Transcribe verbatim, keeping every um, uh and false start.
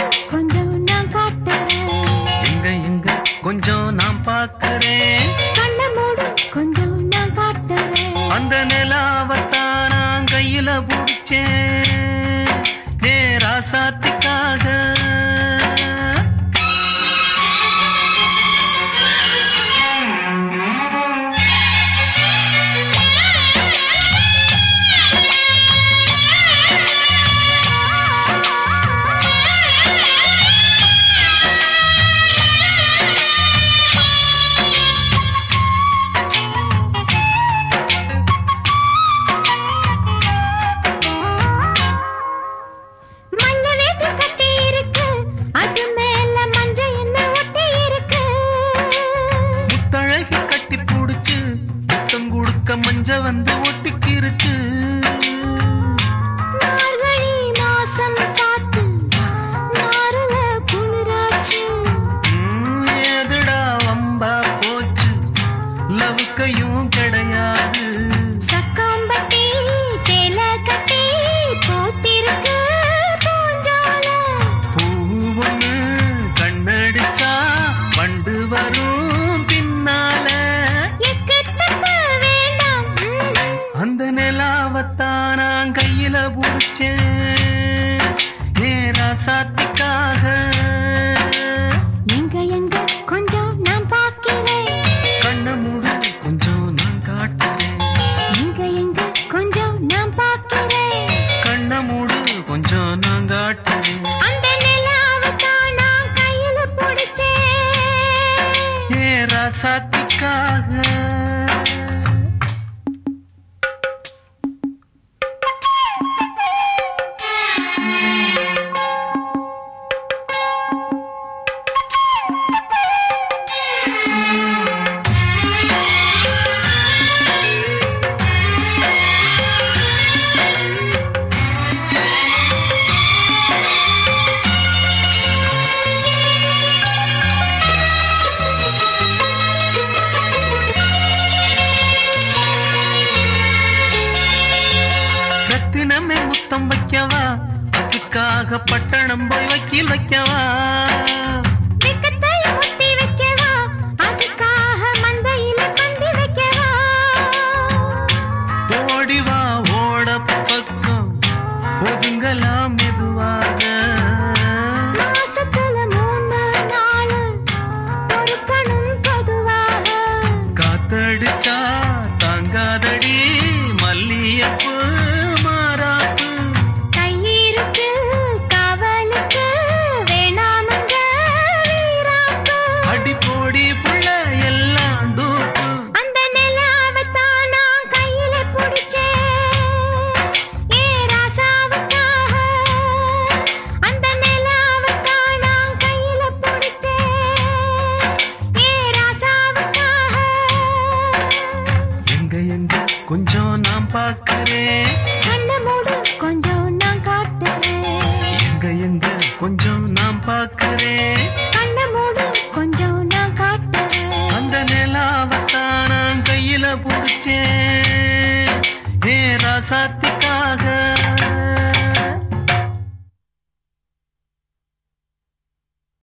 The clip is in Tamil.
கொஞ்சம் நான் காட்டுறேன். எங்க எங்க கொஞ்சம் நான் பார்க்கிறேன். கண்ண மூடு கொஞ்சம் நான் காட்டுறேன். அந்த நிலாவத்தான் நான் கையில பிடிச்சேன் ஏ ராசாத்திக்காக. மஞ்ச வந்து ஒட்டிக்கிருச்சு. மார்கழி மாசம் காத்து மாறுல குளிராச்சு. எதுடா வம்பா போச்சு லவுக்கையும் கிடையாது. சக்காம்பட்டி சேல கட்டி போட்டிருக்கு பூஞ்சால. பூவொன்னு கண்ணடிச்சா வண்டு வரும் பின்னால. அந்த நிலாவத்தான் நான் கையில புடிச்சேன் ஏ ராசாத்திக்காக. எங்க எங்க கொஞ்சம் நான் பார்க்கிறேன். கண்ண மூடு கொஞ்சம் நான் காட்டுறேன். எங்க எங்க கொஞ்சம் நான் பார்க்கிறேன். கண்ண மூடு கொஞ்சம் நான் காட்டுறேன். அந்த நிலாவத்தான் நான் கையில புடிச்சேன் ஏ ராசாத்திக்காக. ரத்தினமே முத்தம் வைக்கவா அதுக்காக பட்டணம் போய் வக்கீல் வைக்கவா. முத்தி வைக்கவா அதுக்காக மந்தையில பந்தி வைக்கவா. ஓடிவா ஓட பக்கம் ஒதுங்கலாம் மெதுவாக. மாசத்துல மூணு நாள் பொறுக்கணும் பொதுவாக. காத்தடிச்சா தாங்காதடி மல்லியப்பு மாறாப்பு. கையிருக்கு காவலுக்கு வேணாமங்க வீராப்பு. அடி போடி புள்ள எல்லாம் டூப்பு. அந்த நிலாவத்தான் நான் கையில புடிச்சேன் ஏ ராசாவுக்காக. அந்த நிலாவத்தான் நான் கையில புடிச்சேன் ஏ ராசாவுக்காக. எங்க எங்க கொஞ்சம் நான் பார்க்கிறேன். கண்ண மூடு கொஞ்சம் நான் காட்டுறேன். எங்க எங்க கொஞ்சம் நான் பார்க்கிறேன்.